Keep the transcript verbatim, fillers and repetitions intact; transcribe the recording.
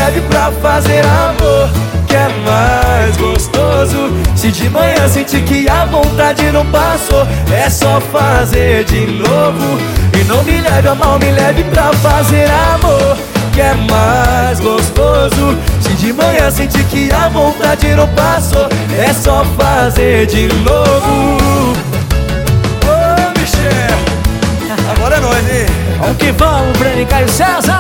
leve pra fazer amor, que é mais gostoso. Se de manhã sentir que a vontade não passou, é só fazer de novo. E não me leve a mal, me leve pra fazer amor, que é mais gostoso. Se de manhã sentir que a vontade não passou, é só fazer de novo. Ô, Michel, agora é nóis, hein? Vamos que vamos, Breno e Caio César.